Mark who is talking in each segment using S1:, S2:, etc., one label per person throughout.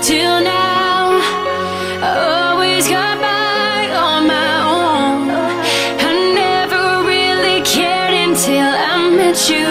S1: till now. I always got by on my own. I never really cared until I met you,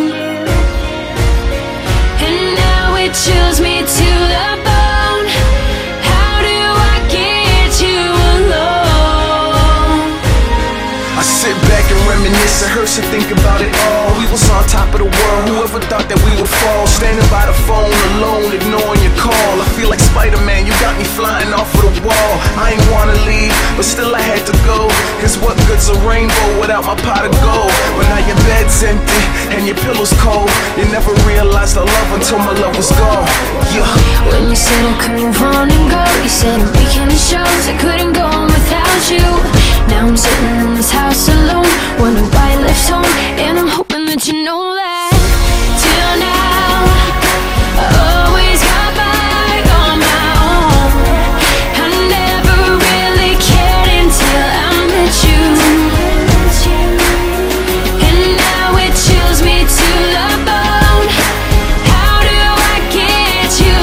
S1: and now it chills me to the bone. How do I get you alone?
S2: I sit back and reminisce, it hurts to think about it all. We was on top of the world, whoever thought that we would fall? Standing by the phone alone, ignoring your call. I feel like Spider-Man, you got me flying off of the wall. I ain't wanna leave, but still I had to go. Cause what good's a rainbow without my pot of gold? But now your bed's empty and your pillow's cold. You never realized the love until my love was gone. Yeah.
S1: When you said I couldn't run and go, you said I'm weekend shows, I couldn't go on without you. Now I'm sitting in this house alone, wondering why I left home, and I'm hoping that you know that. Till now, I always got by on my own. I never really cared until I met you, and now it chills me to the bone. How do I get you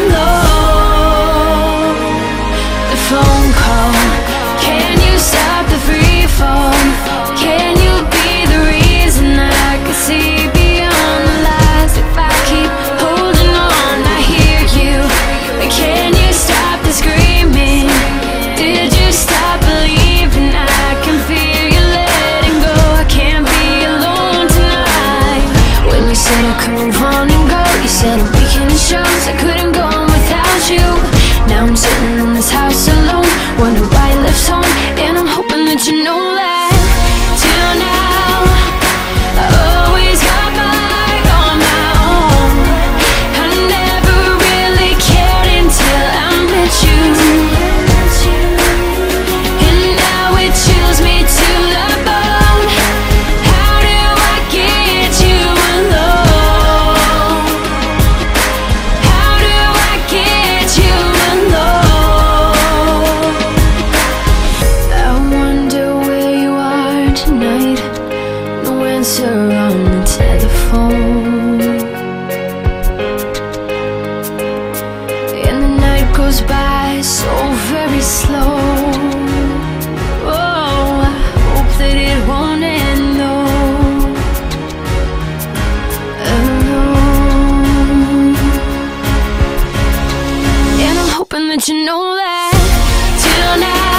S1: alone? The phone call, can you stop the free fall? Can you be the reason that I can see beyond the lies? If I keep holding on, I hear you. Can you stop the screaming? Did you stop believing? I can feel you letting go. I can't be alone tonight. When you said I couldn't run and go, you said I'm weekend shows, I couldn't go on without you. Now I'm sitting in this house alone, wondering why I left home, and I'm hoping that you know that. Till now, I always got by on my own. I never really cared until I met you, and now it chills me to the bone. How do I get you alone? How do I get you alone? I wonder where you are tonight. No answer on the telephone, and the night goes by so very slow. Oh, I hope that it won't end though. Alone. And I'm hoping that you know that. Till now,